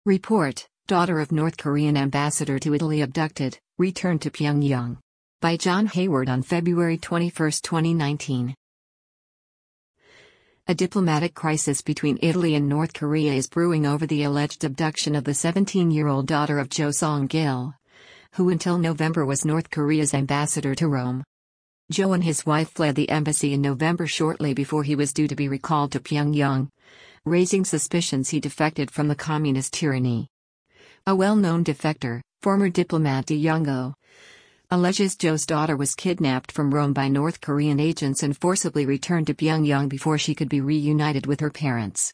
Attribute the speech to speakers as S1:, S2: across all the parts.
S1: Report: Daughter of North Korean ambassador to Italy abducted, returned to Pyongyang. By John Hayward on February 21, 2019. A diplomatic crisis between Italy and North Korea is brewing over the alleged abduction of the 17-year-old daughter of Jo Song-gil, who until November was North Korea's ambassador to Rome. Jo and his wife fled the embassy in November shortly before he was due to be recalled to Pyongyang, raising suspicions he defected from the communist tyranny. A well-known defector, former diplomat Lee Young-go, alleges Jo's daughter was kidnapped from Rome by North Korean agents and forcibly returned to Pyongyang before she could be reunited with her parents.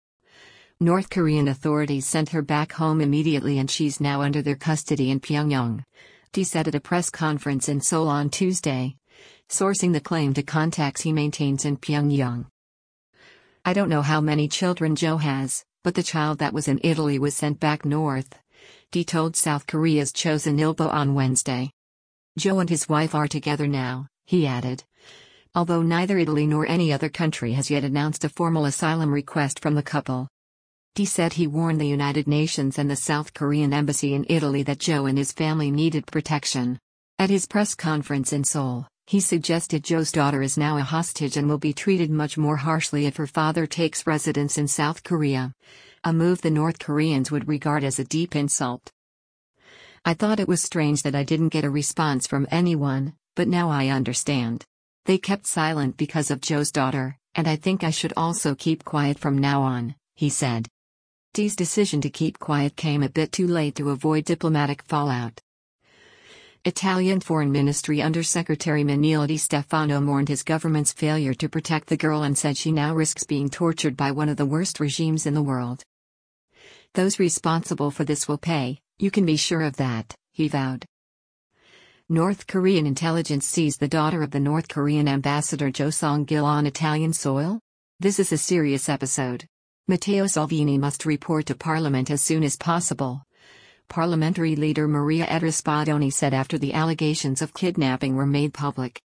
S1: North Korean authorities sent her back home immediately and she's now under their custody in Pyongyang, Lee said at a press conference in Seoul on Tuesday, sourcing the claim to contacts he maintains in Pyongyang. "I don't know how many children Jo has, but the child that was in Italy was sent back north," Lee told South Korea's Chosun Ilbo on Wednesday. "Jo and his wife are together now," he added. Although neither Italy nor any other country has yet announced a formal asylum request from the couple. Lee said he warned the United Nations and the South Korean embassy in Italy that Jo and his family needed protection. At his press conference in Seoul, he suggested Jo's daughter is now a hostage and will be treated much more harshly if her father takes residence in South Korea, a move the North Koreans would regard as a deep insult. "I thought it was strange that I didn't get a response from anyone, but now I understand. They kept silent because of Jo's daughter, and I think I should also keep quiet from now on," he said. Lee's decision to keep quiet came a bit too late to avoid diplomatic fallout. Italian Foreign Ministry Undersecretary Manuel Di Stefano mourned his government's failure to protect the girl and said she now risks being tortured by one of the worst regimes in the world. "Those responsible for this will pay, you can be sure of that," he vowed. North Korean intelligence seized the daughter of the North Korean ambassador Jo Song-gil on Italian soil? This is a serious episode. Matteo Salvini must report to Parliament as soon as possible, Parliamentary leader Maria Etta Spadoni said after the allegations of kidnapping were made public.